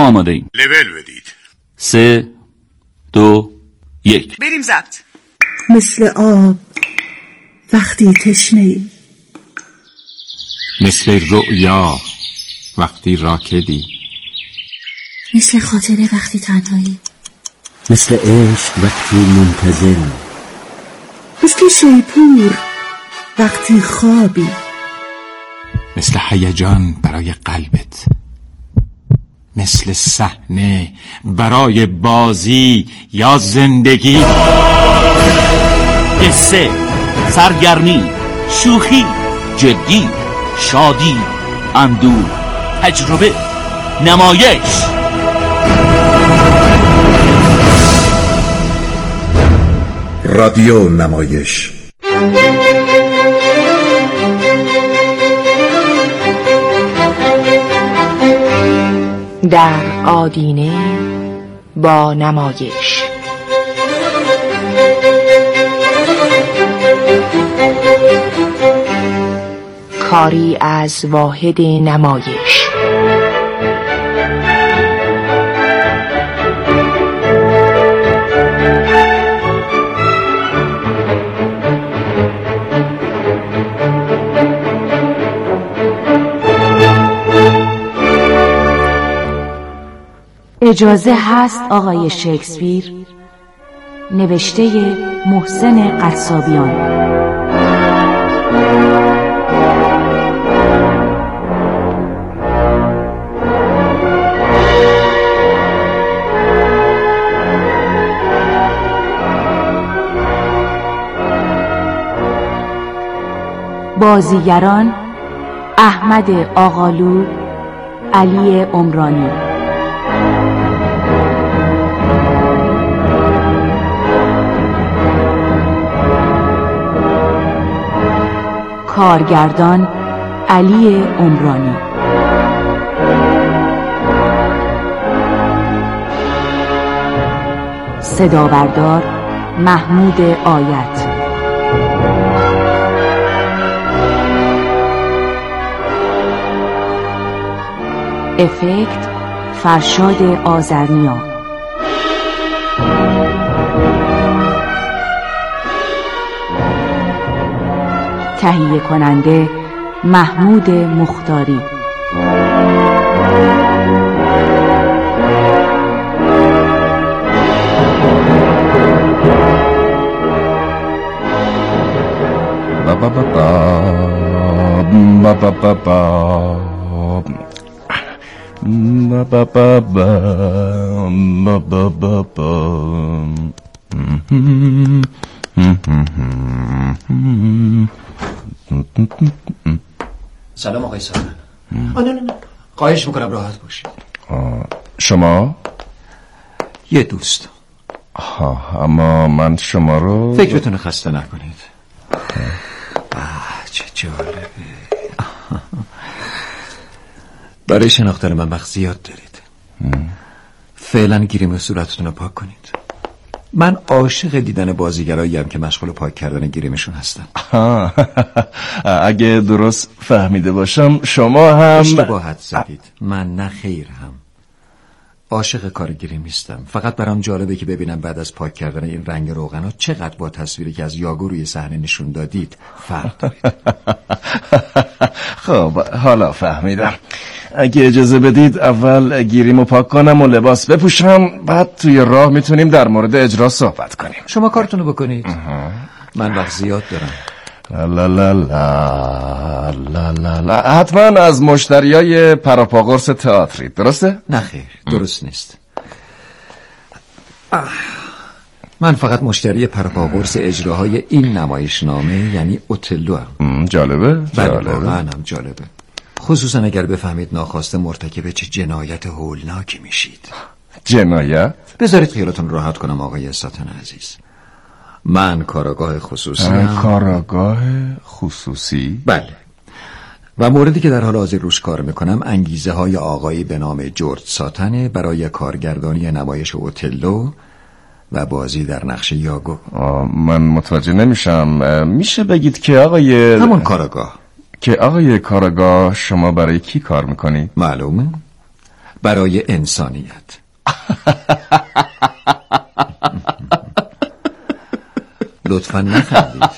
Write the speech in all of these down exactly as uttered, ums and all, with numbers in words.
آماده ایم. لول بدید. سه دو یک بریم ضبط. مثل آب وقتی تشنه‌ای، مثل رؤیا وقتی راکدی، مثل خاطره وقتی تنهایی، مثل عشق وقتی منتظری، مثل شیپور وقتی خوابی، مثل هیجان برای قلبت، مثل صحنه برای بازی یا زندگی. قصه، سرگرمی، شوخی، جدی، شادی، اندوه، تجربه، نمایش. رادیو نمایش. در آدینه با نمایش. کاری از واحد نمایش. اجازه هست آقای شکسپیر؟ نوشته محسن قصابیان. بازیگران: احمد آقالو، علی عمرانی. کارگردان: علی عمرانی. صدابردار: محمود آیت. افکت: فرشاد آذرنیا. تهیه کننده: محمود مختاری. با با با با با با با با با با با با با با. سلام آقای سالن. آه نه نه نه خواهش میکنم راحت باشید. شما؟ یه دوست. ها اما من شما رو فکرتون خسته نکنید. آه چه جالبه. برای شناختن من وقت زیاد دارید. فعلا گریم صورتتون رو پاک کنید. من عاشق دیدن بازیگراییم که مشغول پاک کردن گریمشون هستن. اگه درست فهمیده باشم شما هم اشتباهت زدید. من نه خیر هم عاشق کار گریم نیستم. فقط برام جالبه که ببینم بعد از پاک کردن این رنگ روغنا چقدر با تصویری که از یاگو روی صحنه نشون دادید فرق دارید. خب حالا فهمیدم. اگه اجازه بدید اول گیریمو پاک کنم و لباس بپوشم، بعد توی راه میتونیم در مورد اجرا صحبت کنیم. شما کارتونو بکنید. من وقت زیاد دارم. لا لا لا لا لا لا. حتما از مشتریای پراپاقرص تئاتری، درسته؟ نه خیر درست نیست. من فقط مشتری پراپاقرص اجراهای این نمایشنامه یعنی اوتلو هم. جالبه؟ جالبه. منم جالبه، خصوصا اگر بفهمید ناخواسته مرتکب چه جنایت هولناکی میشید. جنایت؟ بذارید خیالتون راحت کنم آقای ساتن عزیز. من کاراگاه خصوصی هم. کاراگاه خصوصی؟ بله. و موردی که در حال حاضر روش کار میکنم انگیزه های آقایی به نام جورج ساتنه برای کارگردانی نمایش اوتلو و بازی در نقش یاگو. من متوجه نمیشم. میشه بگید که آقای همون کاراگاه. که آقای کاراگاه شما برای کی کار میکنید؟ معلومه. برای انسانیت. لطفا نخندید.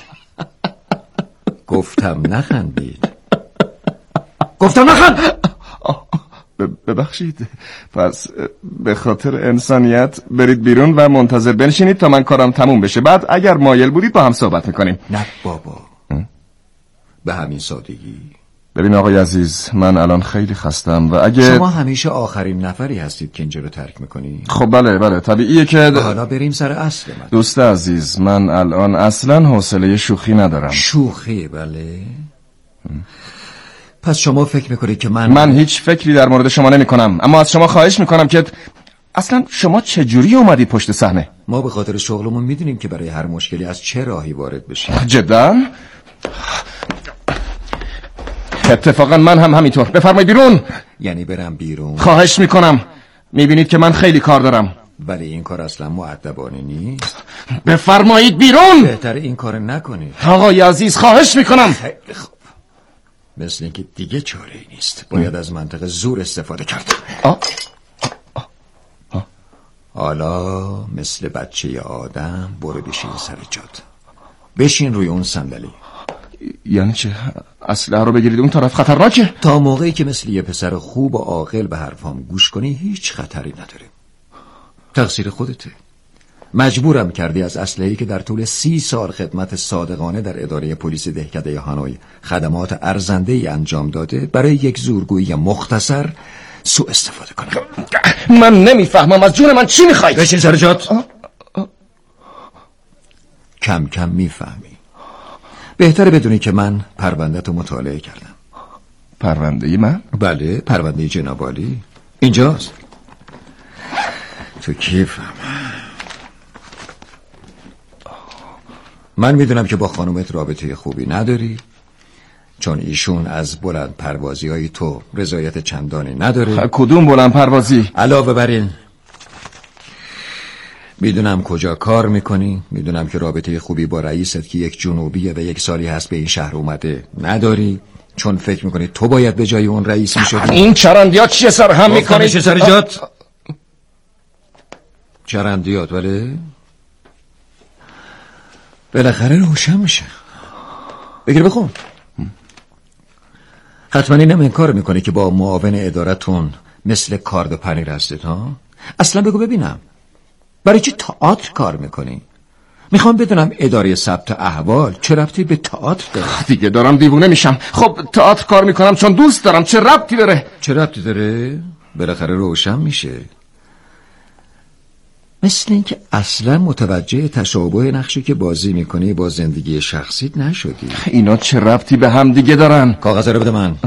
گفتم نخندید. گفتم نخند. ببخشید، پس به خاطر انسانیت برید بیرون و منتظر بنشینید تا من کارم تموم بشه. بعد اگر مایل بودید با هم صحبت میکنیم. نه بابا، به همین سادگی. ببین آقای عزیز، من الان خیلی خستم و اگه شما همیشه آخرین نفری هستید که اینجا رو ترک میکنی. خب بله بله طبیعیه که حالا بریم سر اصل من. دوست عزیز، من الان اصلا حوصله شوخی ندارم. شوخی؟ بله. پس شما فکر میکنید که من من هیچ فکری در مورد شما نمی کنم، اما از شما خواهش میکنم که اصلا شما چجوری اومدید پشت صحنه؟ ما به خاطر شغلمون میدونیم که برای هر مشکلی از چه راهی وارد بشیم. جدا؟ اتفاقا من هم همینطور. بفرمایید بیرون. یعنی برم بیرون؟ خواهش میکنم، میبینید که من خیلی کار دارم. ولی این کار اصلا مؤدبانه نیست. بفرمایید بیرون. بهتر این کار نکنید آقای عزیز، خواهش میکنم. خیلی خوب، مثل اینکه دیگه چاره ای نیست. باید از منطق زور استفاده کرد. آه. حالا مثل بچه آدم برو بشین سر جات. بشین روی اون صندلی. یعنی چه؟ اسلحه رو بگیرید اون طرف خطرناکه؟ تا موقعی که مثل یه پسر خوب و عاقل به حرفام گوش کنی هیچ خطری نداره. تقصیر خودته. مجبورم کردی از اسلحه‌ای که در طول سی سال خدمت صادقانه در اداره پلیس دهکده هانوی خدمات ارزنده‌ای انجام داده برای یک زورگویی مختصر سوء استفاده کنم. من نمیفهمم از جون من چی میخوای؟ بشین سر جات. کم کم میفهمی. بهتره بدونی که من پرونده تو مطالعه کردم. پرونده من؟ بله، پرونده جناب عالی اینجاست تو کیفم. من میدونم که با خانومت رابطه خوبی نداری، چون ایشون از بلند پروازی های تو رضایت چندانی نداره. کدوم بلند پروازی؟ علاوه بر این میدونم کجا کار میکنی، میدونم که رابطه خوبی با رئیست که یک جنوبیه و یک سالی هست به این شهر اومده نداری، چون فکر میکنی تو باید به جای اون رئیس میشدی. این چرندیات چیه سر هم میکنی؟ چه سر جات؟ چرندیات؟ ولی بالاخره روشن میشه. بگیر بخون. حتما اینم انکار میکنی که با معاون ادارتون مثل کارد و پنیر هستید ها؟ اصلا بگو ببینم برای چی تئاتر کار میکنی؟ میخوام بدونم اداره ثبت احوال چه ربطی به تئاتر داره؟ دیگه دارم دیوونه میشم. خب تئاتر کار میکنم چون دوست دارم. چه ربطی داره؟ چه ربطی داره؟ بالاخره روشن میشه. مثل اینکه اصلا متوجه تشابه نقشی که بازی میکنی با زندگی شخصیت نشدی. اینا چه ربطی به هم دیگه دارن؟ کاغذ رو بده من.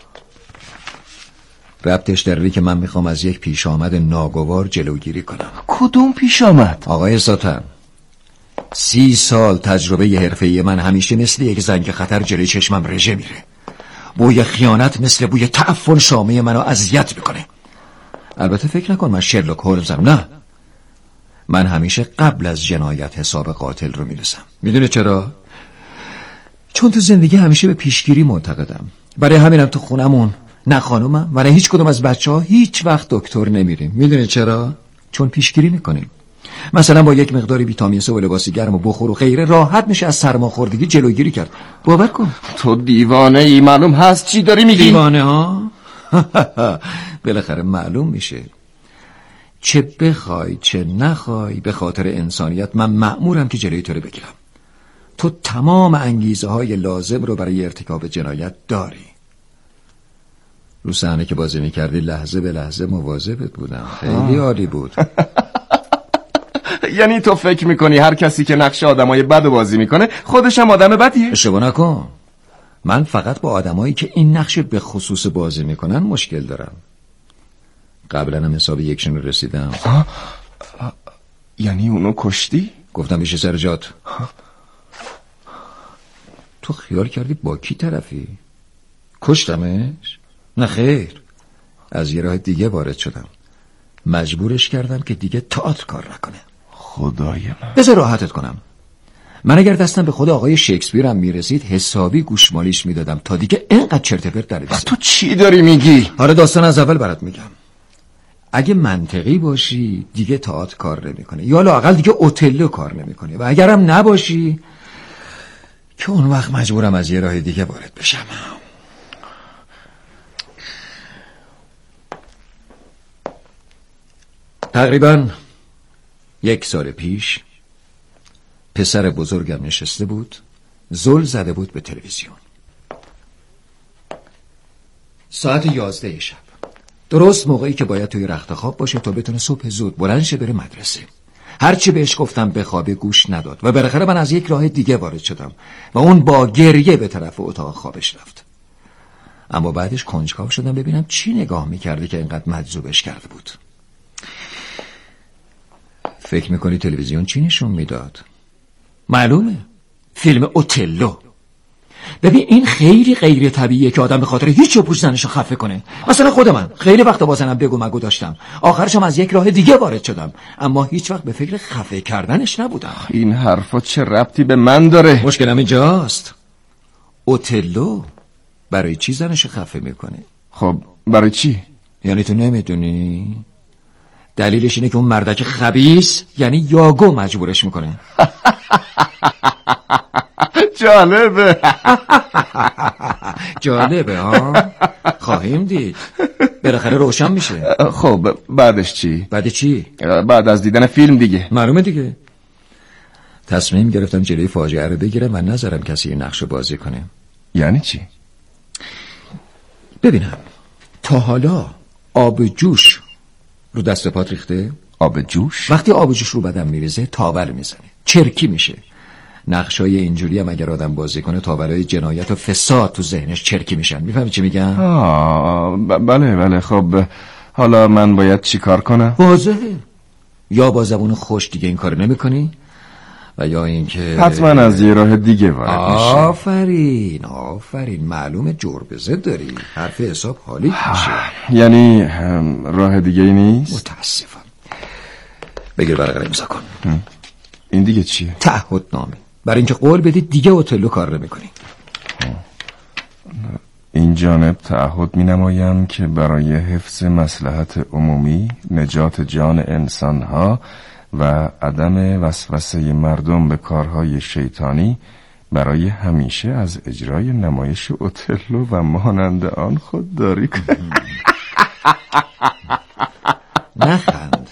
ربطش داره که من میخوام از یک پیش آمد ناگوار جلوگیری کنم. کدوم پیش آمد؟ آقای ساتن، سی سال تجربه حرفه‌ای من همیشه مثل یک زنگ خطر جلوی چشمم رژه میره. بوی خیانت مثل بوی تعفن شامه منو اذیت میکنه. البته فکر نکن من شرلوک هولمزم، نه، من همیشه قبل از جنایت حساب قاتل رو میرسم. میدونه چرا؟ چون تو زندگی همیشه به پیشگیری معتقدم. برای همینم تو خونمون نه خانومم و نه هیچ کدوم از بچه ها هیچ وقت دکتر نمیریم. میدونه چرا؟ چون پیشگیری میکنیم. مثلا با یک مقدار ویتامین سه و لباسی گرم و بخور و غیره راحت میشه از سرماخوردگی جلوگیری کرد. باور کن. تو دیوانه ای، معلوم هست چی داری میگی؟ دیوانه ها؟ بالاخره معلوم میشه. چه بخوای چه نخوای به خاطر انسانیت من مأمورم که جلوی تو رو بگیرم. تو تمام انگیزه های لازم رو برای ارتکاب جنایت داری. رو صحنه که بازی میکردی لحظه به لحظه مواظبت بودم. خیلی عالی بود. یعنی تو فکر میکنی هر کسی که نقش آدمای بد بازی میکنه خودش هم آدم بدیه؟ اشتباه نکن. من فقط با آدمایی که این نقش به خصوص بازی میکنن مشکل دارم. قبلا هم حساب یکشون رسیدم. آه. آه. یعنی اونو کشتی؟ گفتم بیشه سر جات. تو خیال کردی با کی طرفی؟ کشتمش؟ نه خیر، از یه راه دیگه وارد شدم. مجبورش کردم که دیگه تئاتر کار نکنه. خدای من. بذار راحتت کنم. من اگر دستم به خود آقای شکسپیر هم میرسید حسابی گوشمالیش میدادم تا دیگه اینقدر چرت و پرت ننویسه. تو چی داری میگی؟ حالا داستان از اول برات میگم. اگه منطقی باشی دیگه تئاتر کار نمیکنه، یا لااقل دیگه اوتلو کار نمیکنه، و اگرم نباشی که اون وقت مجبورم از یه راه دیگه وارد بشم. تقریبا یک سال پیش پسر بزرگم نشسته بود، زل زده بود به تلویزیون. ساعت یازده شب، درست موقعی که باید توی رخت خواب باشه تا بتونه صبح زود بلند شه بره مدرسه. هرچی بهش گفتم بخوابه گوش نداد و بالاخره من از یک راه دیگه وارد شدم و اون با گریه به طرف اتاق خوابش رفت. اما بعدش کنجکاو شدم ببینم چی نگاه میکرده که اینقدر مجذوبش کرده بود. فکر میکنی تلویزیون چی نشون میداد؟ معلومه، فیلم اوتلو. ببین این خیلی غیر طبیعیه که آدم به خاطر هیچ پوش زنشو خفه کنه. مثلا خود من خیلی وقت با زنم بگو مگو داشتم، آخرشم از یک راه دیگه وارد شدم، اما هیچ وقت به فکر خفه کردنش نبودم. این حرفا چه ربطی به من داره؟ مشکلم اینجاست، اوتلو برای چی زنشو خفه میکنه؟ خب برای چی؟ یعنی تو نمیدونی؟ دلیلش اینه که اون مردک خبیث یعنی یاگو مجبورش میکنه. جالبه. جالبه ها؟ خواهیم دید، بالاخره روشن میشه. خب بعدش چی؟ بعد چی؟ بعد از دیدن فیلم دیگه. معلومه دیگه. تصمیم گرفتم جلوی فاجعه رو بگیرم و نذارم کسی این نقشو بازی کنه. یعنی چی؟ ببینم تا حالا آب جوش رو دست پات ریخته؟ آب جوش؟ وقتی آب جوش رو بدن میریزه تاول میزنه، چرکی میشه. نقشای اینجوری هم اگر آدم بازی کنه تاولای جنایت و فساد تو ذهنش چرکی میشن. میفهمی چی میگم؟ آه بله بله. خب حالا من باید چی کار کنم؟ واضحه، یا با زبون خوش دیگه این کار نمی کنی و یا اینکه حتما از یه راه دیگه وارد میشه. آفرین آفرین، معلومه جربزه داری، حرف حساب حالی میشه. یعنی راه دیگه ای نیست؟ متاسفم. بگیر برقرار امضا کن. این دیگه چیه؟ تعهدنامه، برای اینکه قول بدی دیگه اوتلو کار نمی‌کنی. این جانب تعهد می‌نمایم که برای حفظ مصلحت عمومی، نجات جان انسان‌ها و عدم وسوسه مردم به کارهای شیطانی برای همیشه از اجرای نمایش اوتلو و مانند آن خودداری کنم. نخند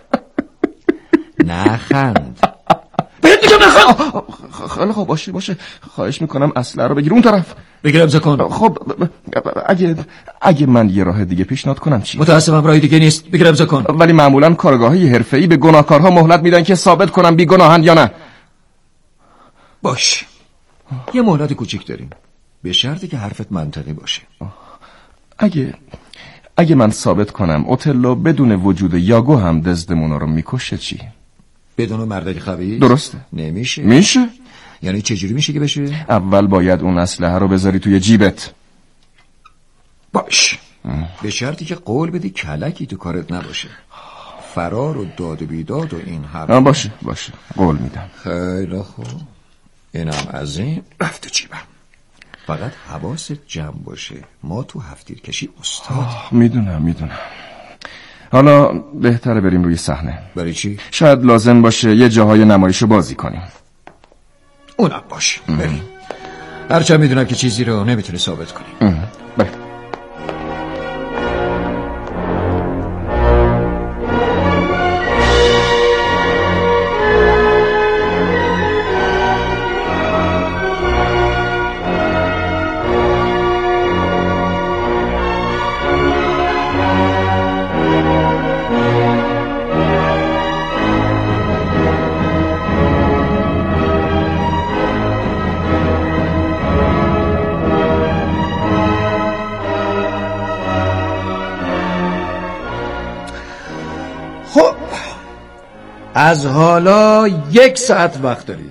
نخند بهت میگم نخند. خیلی خوب باشه باشه، خواهش میکنم اسلحه رو بگیر اون طرف. بگیر امضا کن. خب اگه اگه من یه راه دیگه پیشنهاد کنم چی؟ متاسفم راه دیگه نیست. بگیر امضا کن. ولی معمولا کارگاه‌های حرفه‌ای به گناهکارها مهلت میدن که ثابت کنن بیگناهن یا نه. باش، یه مهلت کوچیک داریم، به شرطی که حرفت منطقی باشه. اگه اگه من ثابت کنم اوتلو بدون وجود یاگو هم دزدمونا رو میکشه چی؟ بدون مردک خبیث؟ درسته. نمیشه. میشه؟ یعنی چجوری میشه که بشه؟ اول باید اون اسلحه رو بذاری توی جیبت. باش، به شرطی که قول بدی کلکی تو کارت نباشه، فرار و داد و بیداد و این حرف. باشه باشه، قول میدم. خیلی خوب، اینم از این رفته جیبم. فقط حواست جمع باشه، ما تو هفتیر کشی استاد. میدونم میدونم. حالا بهتره بریم روی صحنه. برای چی؟ شاید لازم باشه یه جاهای نمایشو بازی کنیم. اونم باشه، بریم. هرچند میدونم که چیزی رو نمیتونی ثابت کنی. بله. از حالا یک ساعت وقت داری،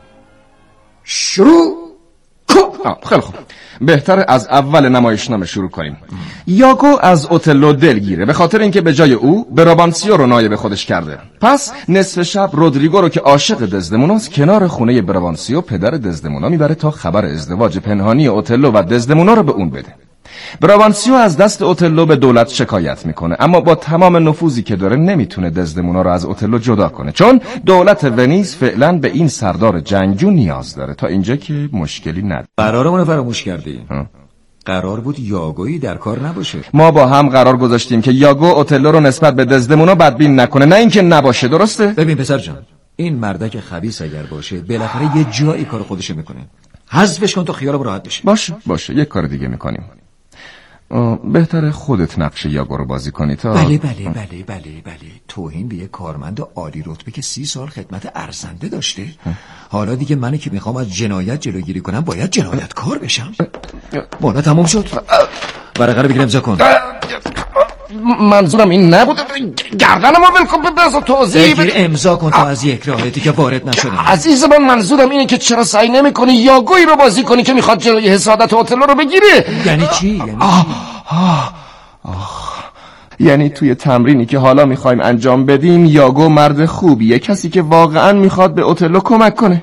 شروع کن. خیلی خوب، بهتره از اول نمایشنامه شروع کنیم. یاگو از اوتلو دلگیره به خاطر اینکه به جای او برابانسیو رو نایب خودش کرده. پس نصف شب رودریگو رو که عاشق دزدموناست کنار خونه برابانسیو پدر دزدمونا میبره تا خبر ازدواج پنهانی اوتلو و دزدمونا رو به اون بده. براوانسیو از دست اوتلو به دولت شکایت میکنه، اما با تمام نفوذی که داره نمیتونه دزدمونا رو از اوتلو جدا کنه، چون دولت ونیز فعلا به این سردار جنگجو نیاز داره. تا اینجا که مشکلی نداره. قرارمون فراموش کردی. قرار بود یاگویی در کار نباشه. ما با هم قرار گذاشتیم که یاگو اوتلو رو نسبت به دزدمونا بدبین نکنه، نه اینکه نباشه. درسته؟ ببین پسر جان، این مردک خبیث اگر باشه بالاخره یه جایی کار خودشو میکنه. حذفش کن تا خیالم راحت بشه. باشه باشه یک کار دیگه میکنیم. بهتره خودت نقش یاگو رو بازی کنی تا بله بله بله بله بله توهین به یک کارمند عالی رتبه که سی سال خدمت ارزنده داشته. حالا دیگه من که میخوام از جنایت جلوگیری کنم باید جنایتکار بشم. بالا تموم شد. ورقه رو بگیر امضا کن. منظورم این نبود. گردن ما ول کن، بذار توضیح بگیر امضا کن تا از یک راه دیگه وارد نشدم. عزیز من منظورم اینه که چرا سعی نمی‌کنی یاگویی رو بازی کنی که میخواد جلوی حسادت اوتلو رو بگیره. یعنی چی؟ یعنی آه آه آه. یعنی توی تمرینی که حالا میخوایم انجام بدیم یاگو مرد خوبیه، کسی که واقعا میخواد به اوتلو کمک کنه.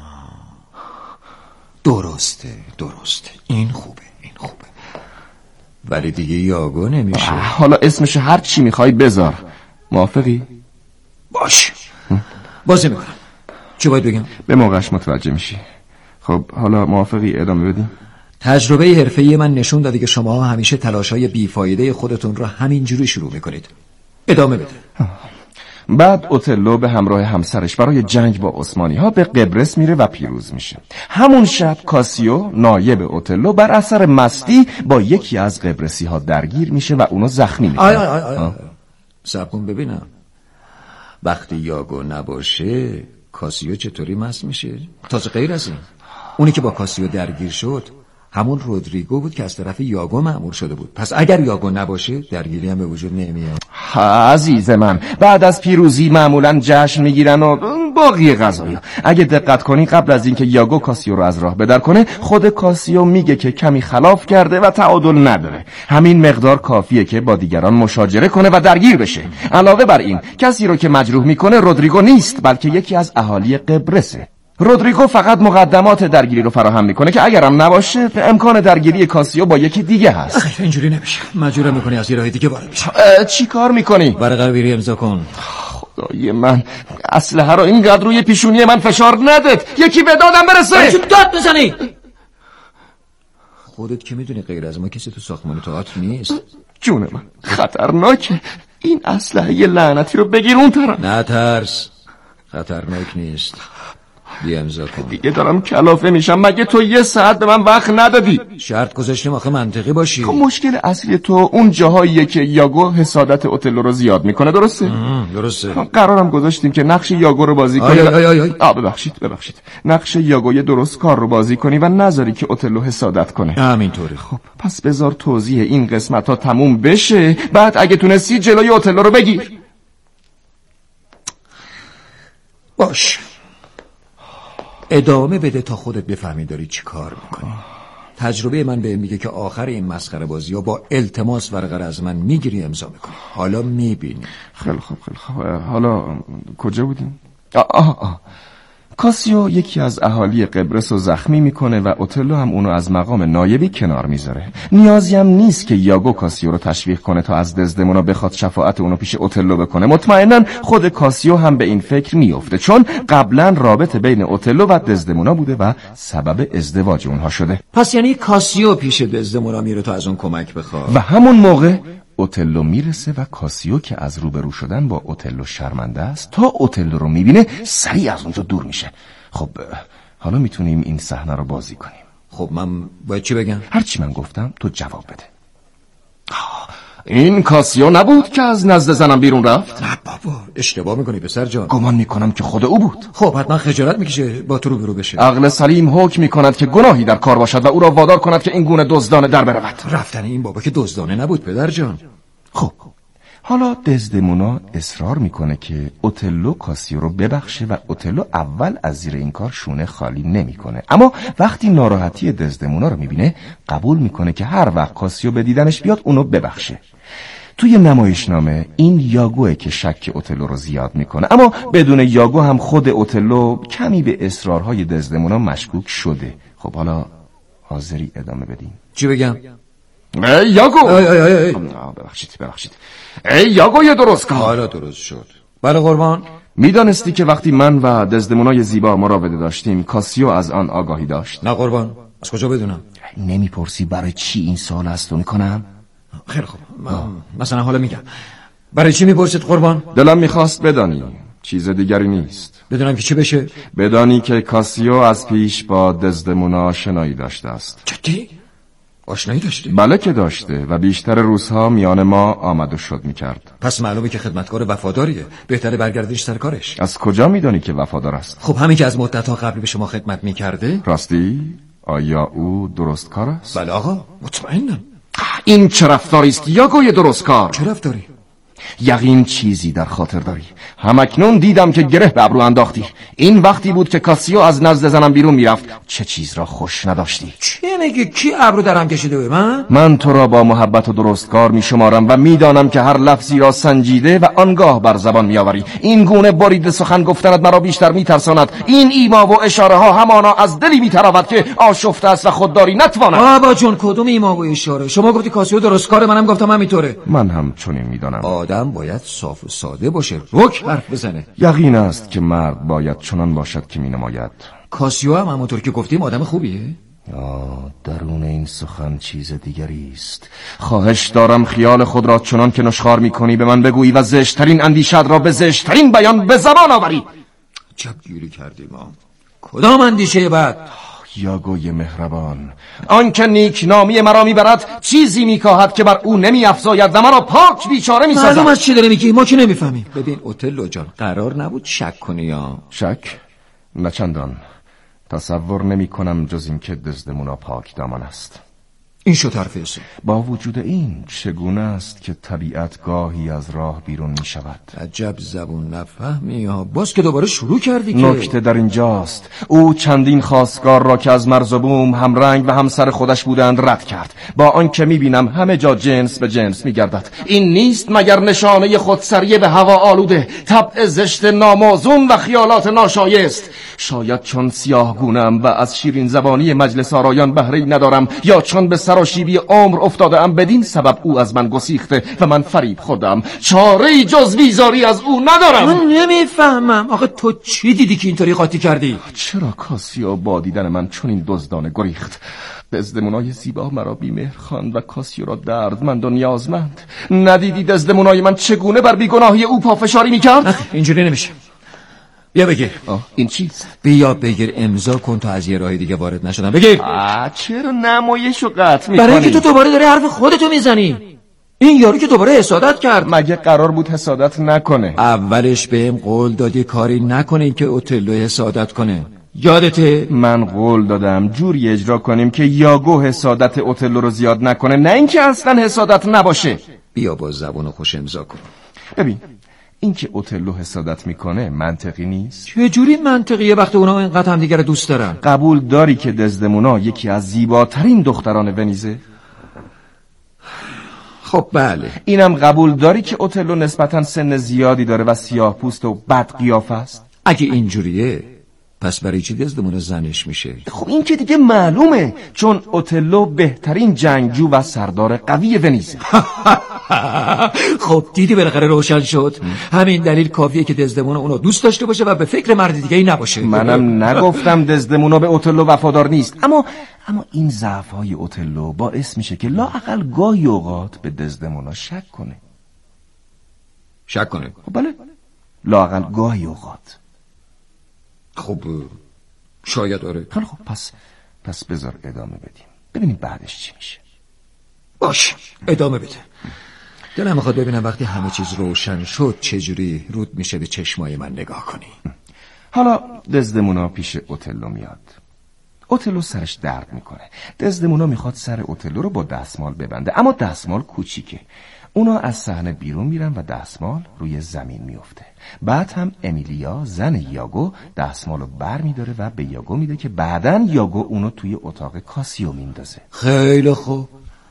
درسته درسته این خوبه این خوبه، ولی دیگه یاگو نمیشه. حالا اسمش هر چی میخوای بذار. موافقی؟ باش بازی میکنم. چی باید بگم؟ به موقعش متوجه میشی. خب حالا موافقی ادامه بدیم؟ تجربه حرفه‌ای من نشون داده که شما همیشه تلاش‌های بیفایده خودتون رو همینجوری شروع میکنید. ادامه بده. بعد اوتلو به همراه همسرش برای جنگ با عثمانی ها به قبرس میره و پیروز میشه. همون شب کاسیو نایب اوتلو بر اثر مستی با یکی از قبرسی ها درگیر میشه و اونو زخمی میکنه. آی آی آی آی. صبر کن ببینم. وقتی یاگو نباشه کاسیو چطوری مست میشه؟ تازه غیر از این، اونی که با کاسیو درگیر شد همون رودریگو بود که از طرف یاگو مأمور شده بود. پس اگر یاگو نباشه درگیری هم به وجود نمیاد. عزیز من، بعد از پیروزی معمولا جشن میگیرن و باقی قضایا. اگه دقت کنی قبل از اینکه یاگو کاسیو رو از راه بدر کنه خود کاسیو میگه که کمی خلاف کرده و تعادل نداره. همین مقدار کافیه که با دیگران مشاجره کنه و درگیر بشه. علاوه بر این کسی رو که مجروح میکنه رودریگو نیست بلکه یکی از اهالی قبرسه. رودریگو فقط مقدمات درگیری رو فراهم میکنه که اگرم نباشه به امکان درگیری کاسیو با یکی دیگه هست. خیلی اینجوری نمیشه. مجبورم میکنی از یه راه دیگه وارد بشم. چی کار میکنی؟ ورقه رو بری امضا کن. خدای من، اسلحه رو اینقدر روی پیشونی من فشار ندید. یکی به دادم برسه. چی داد بزنی؟ خودت که میدونی غیر از ما کسی تو ساختمان تئاتر نیست. جون من خطرناکه. این اسلحه یه لعنتی رو بگیر اون طرف. نه ترس، خطرناک نیست. بیا امضا کن. دیگه دارم کلافه میشم. مگه تو یه ساعت به من وقت ندادی؟ شرط گذاشتیم آخه منطقی باشی. خب مشکل اصلی تو اون جاهاییه که یاگو حسادت اوتلو رو زیاد میکنه. درسته؟ درسته. قرارم گذاشتیم که نقش یاگو رو بازی کنی. آی آی آی آی. آ ببخشید ببخشید نقش یاگوی درست کار رو بازی کنی و نذاری که اوتلو حسادت کنه. همینطوره. خب پس بذار توضیح این قسمت ها تموم بشه، بعد اگه تونستی جلوی اوتلو رو بگیر. باش ادامه بده تا خودت بفهمی داری چی کار میکنی. تجربه من به میگه که آخر این مسخره بازی ها با التماس ورقه رو از من میگیری امضا میکنی. حالا میبینی. خیلی خوب خیلی خوب. حالا کجا بودیم؟ آه آه آه. کاسیو یکی از اهالی قبرس رو زخمی میکنه و اوتلو هم اونو از مقام نایبی کنار میذاره. نیازی هم نیست که یاگو کاسیو رو تشویق کنه تا از دزدمونا بخواد شفاعت اونو پیش اوتلو بکنه. مطمئناً خود کاسیو هم به این فکر میفته، چون قبلا رابطه بین اوتلو و دزدمونا بوده و سبب ازدواج اونها شده. پس یعنی کاسیو پیش دزدمونا میره تا از اون کمک بخواد. و همون موقع اوتلو میرسه و کاسیو که از روبرو شدن با اوتلو شرمنده است، تا اوتلو رو میبینه سریع از اونجا دور میشه. خب حالا میتونیم این صحنه رو بازی کنیم. خب من باید چی بگم؟ هرچی من گفتم تو جواب بده. این کاسیو نبود که از نزد زنم بیرون رفت؟ نه بابا اشتباه میکنی پسر جان. گمان میکنم که خود او بود. خب حتما خجالت میکشه با تو روبرو بشه. عقل سلیم حکم میکند که گناهی در کار باشد و او را وادار کند که این گونه دزدانه در برود. رفتن این بابا که دزدانه نبود پدر جان. خب حالا دزدمونا اصرار میکنه که اوتلو کاسیو رو ببخشه و اوتلو اول از زیر این کار شونه خالی نمیکنه، اما وقتی ناراحتی دزدمونا رو میبینه قبول میکنه که هر وقت کاسیو به دیدنش بیاد اونو ببخشه. توی نمایشنامه این یاگوه که شک اوتلو رو زیاد میکنه، اما بدون یاگو هم خود اوتلو کمی به اصرارهای دزدمونا مشکوک شده. خب حالا حاضری ادامه بدیم؟ چی بگم؟ ای یاگو ای ای ای ای. آه، ببخشید ببخشید ای یاگوی درست کار. حالا درست شد. بله قربان. میدانستی که وقتی من و دزدمونای زیبا مراوده داشتیم کاسیو از آن آگاهی داشت؟ نه قربان، از کجا بدونم؟ نمیپرسی برای چی این سوال از تو میکنم؟ خیلی خوب، من مثلا حالا میگم برای چی میپرسید قربان؟ دلم میخواست بدانی، چیز دیگری نیست. بدونم که چی بشه؟ بدانی که کاسیو از پیش با دزدمونا آشنایی داشته است. جدی؟ آشنایی داشتی؟ بله که داشته و بیشتر روزها میان ما آمد و شد میکرد. پس معلومه که خدمتکار وفاداریه. بهتره برگردیش سر کارش. از کجا میدانی که وفادار است؟ خب همین که از مدت‌ها قبل به شما خدمت میکرده؟ راستی؟ آیا او درست کار است؟ بله آقا، مطمئنم. این چه رفتاری است یاگوی درست کار؟ چه رفتاری؟ یقین چیزی در خاطر داری. همکنون دیدم که گره به ابرو انداختی. این وقتی بود که کاسیو از نزد زنم بیرون میرفت. چه چیز را خوش نداشتی؟ چی میگی؟ کی ابرو درم کشیده به من؟ من تو را با محبت و درستکار میشمارم و میدانم که هر لفظی را سنجیده و آنگاه بر زبان میآوری. این گونه برید سخن گفتنت مرا بیشتر میترساند. این ایما و اشاره ها همانا از دلی میتراود که آشفته است و خودداری نتواند. بابا جون کدوم ایما و اشاره؟ شما گفتی کاسیو درستکاره، منم گفتم همینطوره. من هم چنین میدانم. آدم باید صاف و ساده باشه، رک حرف بزنه. یقین است که مرد باید چنان باشد که مینماید. کاسیو هم همونطور که گفتیم آدم خوبیه؟ آه، درون این سخن چیز دیگری است. خواهش دارم خیال خود را چنان که نشخوار میکنی به من بگویی و زشترین اندیشت را به زشترین بیان به زبان آوری. چه گیری کردیم ما؟ کدام اندیشه بعد؟ یاگوی مهربان، آن که نیک نامی مرا میبرد چیزی میکاهد که بر او نمیافزاید و مرا پاک بیچاره میسازد. معلوم از چی داره میگی؟ ما که نمیفهمیم. ببین اوتلو جان، قرار نبود شک کنی یا؟ شک؟ نه چندان. تصور نمی کنم جز این که دزدمونا پاک دامان است. این شد حرف حساب. با وجود این چگونه است که طبیعت گاهی از راه بیرون می شود؟ عجب زبون نفهمی ها. باز که دوباره شروع کردی که نکته در اینجاست. او چندین خواستگار را که از مرز و بوم هم رنگ و هم سر خودش بودند رد کرد، با آنکه می بینم همه جا جنس به جنس می گردد. این نیست مگر نشانه خودسری به هوا آلوده، طبع زشت ناموزون و خیالات ناشایست. شاید چون سیاه گونم و از شیرین زبانی مجلس آرایان بهره‌ای ندارم، یا چون به سراشیبی عمر افتاده ام بدین سبب او از من گسیخته و من فریب خوردم. چاره‌ای جز بیزاری از او ندارم. من نمیفهمم. آخه تو چی دیدی که اینطوری قاطی کردی؟ چرا کاسیو با دیدن من چون این دزدانه گریخت؟ دزدمونای زیبا مرا بی‌مهر خواند و کاسیو را دردمند و نیازمند. ندیدی دزدمونای من چگونه بر بیگناهی او پافشاری میکرد؟ اینجوری نمیشه. بیا بگیر. این چیست؟ بیا بگیر، امضا کن تا از یه راه دیگه وارد نشدم. بگیر. آه، چرا نمایشو قطع میکنی؟ برای اینکه تو دوباره داری حرف خودتو میزنی. این یارو که دوباره حسادت کرد. مگه قرار بود حسادت نکنه؟ اولش بهم قول دادی کاری نکنی که اوتلو حسادت کنه. یادته؟ من قول دادم جوری اجرا کنیم که یاگو حسادت اوتلو رو زیاد نکنه، نه اینکه اصلا حسادت نباشه. بیا با زبون خوش امضا کن. ببین، این که اوتلو حسادت میکنه منطقی نیست. چه جوری منطقیه وقتی اونا اینقدر هم دیگر دوست دارن؟ قبول داری که دزدمونا یکی از زیباترین دختران ونیزه؟ خب بله. اینم قبول داری که اوتلو نسبتاً سن زیادی داره و سیاه پوست و بد قیافه است؟ اگه اینجوریه پس برای چی دزدمونا زنش میشه؟ خب این که دیگه معلومه، چون اوتلو بهترین جنگجو و سردار قوی ونیزه. خب دیدی بالاخره روشن شد. همین دلیل کافیه که دزدمونا اونو دوست داشته باشه و به فکر مرد دیگه ای نباشه. منم نگفتم دزدمونا به اوتلو وفادار نیست، اما اما این ضعف‌های اوتلو باعث میشه که لااقل گاهی اوقات به دزدمونا شک کنه. شک کنه؟ خب بله، لااقل گاهی اوقات. خب شاید آره. خب پس پس بذار ادامه بدیم ببینیم بعدش چی میشه. باش ادامه بده. دلم میخواد ببینم وقتی همه چیز روشن شد چجوری رود میشه به چشمای من نگاه کنی. حالا دزدمونا پیش اوتلو میاد. اوتلو سرش درد میکنه. دزدمونا میخواد سر اوتلو رو با دستمال ببنده، اما دستمال کوچیکه. اونا از صحنه بیرون میرن و دستمال روی زمین میفته. بعد هم امیلیا زن یاگو دستمالو بر میداره و به یاگو میده که بعدن یاگو اونو توی اتاق کاسیو میندازه. خیلی خوب.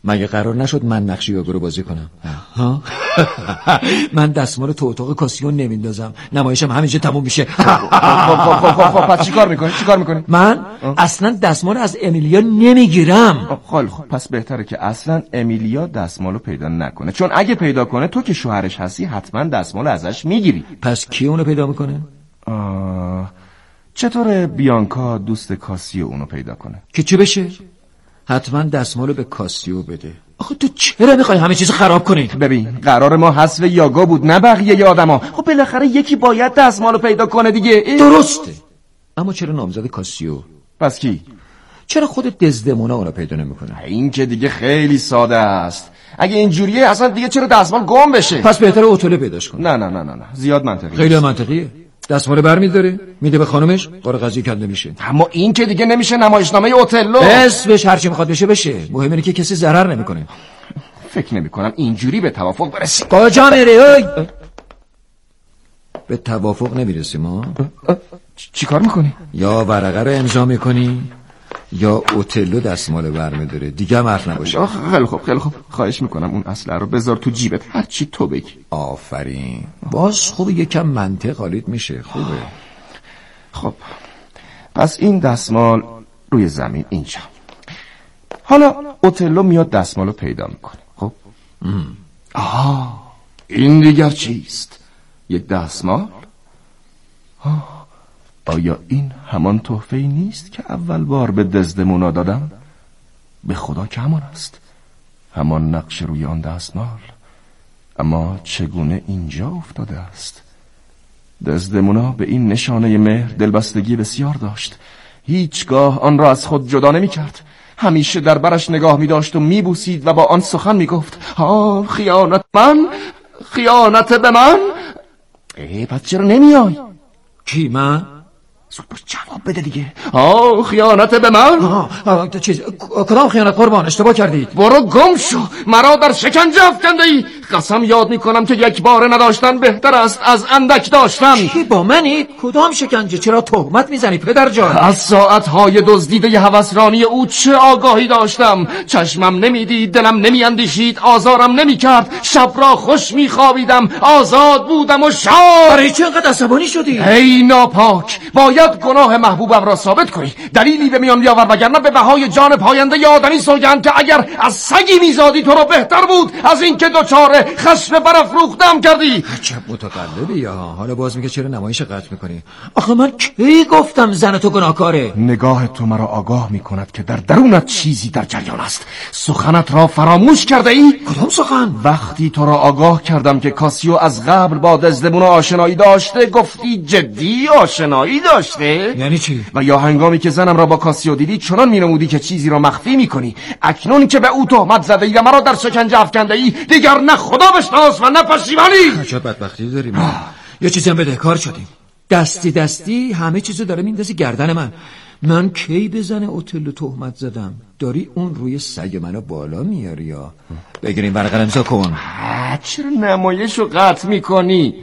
مگه قرار نشد من نقش یاگو رو بازی کنم؟ ها؟ من دستمال تو اتاق کاسیون نمیندازم، نمایشم همینجا تموم میشه. پس چیکار میکنی؟ چیکار میکنی؟ من اصلا دستمال از امیلیا نمیگیرم. خیلی خوب، پس بهتره که اصلا امیلیا دستمالو پیدا نکنه، چون اگه پیدا کنه تو که شوهرش هستی حتما دستمالو ازش میگیری. پس کی اونو پیدا میکنه؟ آه... چطور بیانکا دوست کاسیو اونو پیدا کنه؟ که چی بشه؟ حتما دستمالو به کاسیو بده. آخه تو چرا میخوای همه چیز خراب کنی؟ ببین قرار ما حذف یاگا بود نه بقیه ی آدما. خب بالاخره یکی باید دستمالو پیدا کنه دیگه. درسته، اما چرا نامزد کاسیو؟ پس کی؟ چرا خود دزدمونا اونو پیدا نمیکنه؟ این که دیگه خیلی ساده است. اگه اینجوریه اصلا دیگه چرا دستمال گم بشه؟ پس بهتره اوتله پیداش کنه. نه نه نه نه نه زیاد منطقیه. خیلی منطقیه. دستمال برمی‌داره میده به خانومش، قرار قضیه کنده میشه. اما این که دیگه نمیشه نمایشنامه اوتلو. اسمش هر چی میخواد بشه بشه، مهم اینه که کسی ضرر نمیکنه. فکر نمی‌کنم اینجوری به توافق برسیم. کجا میری؟ اوی به توافق نمیرسیم ما. چی کار میکنی؟ یا ورقه رو امضا میکنی یا اوتلو دستمال برمی‌داره، دیگه هم حرف نباشه. خیلی خوب خیلی خوب، خواهش میکنم اون اسلحه رو بذار تو جیبت، هر چی تو بگی. آفرین، باز خوب یکم منطق حالیت میشه. خوبه. خب پس این دستمال روی زمین اینجا. حالا اوتلو میاد دستمال رو پیدا میکنه. خب آها این دیگر چیست؟ یک دستمال؟ آه. آیا این همان تحفه‌ای نیست که اول بار به دزدمونا دادم؟ به خدا که همان است، همان نقش روی آن دستمال. اما چگونه اینجا افتاده است؟ دزدمونا به این نشانه مهر دلبستگی بسیار داشت. هیچگاه آن را از خود جدا نمی کرد. همیشه در برش نگاه می داشت و می بوسید و با آن سخن می گفت. آه خیانت من، خیانت به من. ای پس چرا نمی آی؟ کی من؟ زود باش جواب بده دیگه. آه خیانت به من؟ آه چیز کدام خیانت قربان؟ اشتباه کردید. برو گم شو، مرا در شکنجه افکنده ای. قسم یاد میکنم که یک بار نداشتن بهتر است از اندک داشتن. کی با منی؟ کدام شکنجه؟ چرا تهمت میزنی پدر جان؟ از ساعتهای دزدیده هوسرانی او چه آگاهی داشتم. چشمم نمیدید، دلم نمیاندیشید، آزارم نمیکرد. شب را خوش میخوابیدم، آزاد بودم و شاد. برای چه انقدر عصبانی شدی؟ ای ناپاک، باید گناه محبوبم را ثابت کنی. دلیلی به میان بیاور، وگرنه به بهای جان پاینده ی آدمی سوگند که اگر از سگی میزادی تو را بهتر بود از این که دوچار خشم برافروختم کردی. چه متقلبی. یا حالا باز میگه چرا نمایش قطع میکنی؟ آخه من کی گفتم زن تو گناهکاره؟ نگاه تو مرا آگاه میکند که در درونت چیزی در جریان است. سخنت را فراموش کرده ای؟ کدام سخن؟ وقتی تو را آگاه کردم که کاسیو از قبل با دزدمونا آشنایی داشته گفتی جدی آشنایی داشته؟ یعنی چی؟ و یا هنگامی که زنم را با کاسیو دیدی چنان مینمودی که چیزی را مخفی میکنی. اکنون که به او تهمت زده ای و مرا در شکنجه افکنده ای، دیگر نه خدا بشناس و نه پشیمانی. چه بدبختی داریم. یه چیزی هم بدهکار شدیم. دستی دستی همه چیزو داره میندازی گردن من. من کی به زن اوتلو تهمت زدم؟ داری اون روی سگ منو بالا میاری. یا بگیریم ورقه امضا کن. چرا نمایشو قطع میکنی؟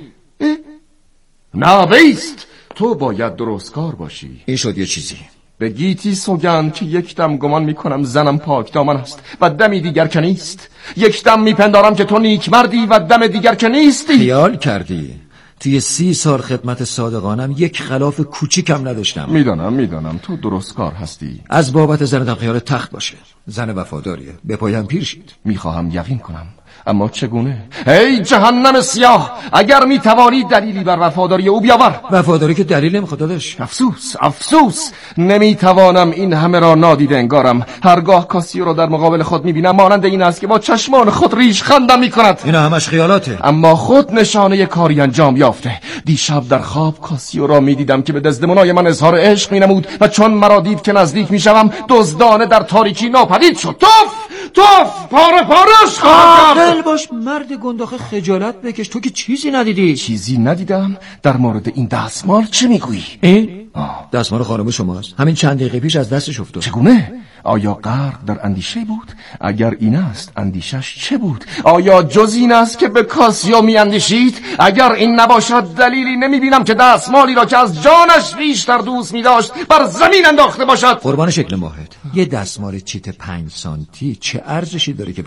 نه بیست، تو باید درست کار باشی. این شد یه چیزی. به گیتی سوگند که یک دم گمان میکنم زنم پاک دامن است و دمی دیگر که نیست. یک دم میپندارم که تو نیک مردی و دم دیگر که نیستی. خیال کردی توی سی سال خدمت صادقانم یک خلاف کوچیکم نداشتم. میدانم میدانم تو درست کار هستی. از بابت زنتم خیال تخت باشه. زن وفاداریه، به پایم پیر شید. میخواهم یقین کنم، اما چگونه؟ ای جهنم سیاه، اگر میتوانی دلیلی بر وفاداری او بیاور. وفاداری که دلیل نمیخواد داداش. افسوس افسوس، نمیتوانم این همه را نادیده انگارم. هرگاه کاسیو را در مقابل خود میبینم مانند این است که با چشمان خود ریش خندم میکند. اینا همش خیالاته. اما خود نشانه کاری انجام یافته. دیشب در خواب کاسیو را میدیدم که به دزدمونای من اظهار عشق مینمود و چون مرا دید که نزدیک میشوم دزدانه در تاریکی ناپدید شد. توف توف پاره پارش خواهم کرد. دل باش مرد گنداخه، خجالت بکش. تو که چیزی ندیدی. چیزی ندیدم؟ در مورد این دستمال چه میگویی؟ این دستمال خانم شماست. همین چند دقیقه پیش از دستش افتاد. چگونه؟ آیا غرق در اندیشه بود؟ اگر این است اندیشش چه بود؟ آیا جز این است که به کاسیو می اندیشید؟ اگر این نباشد دلیلی نمی بینم که دستمالی را که از جانش بیشتر دوست می داشت بر زمین انداخته باشد. قربان شکل ماهت، یه دستمال چیت پنج سانتی چه ارزشی داره که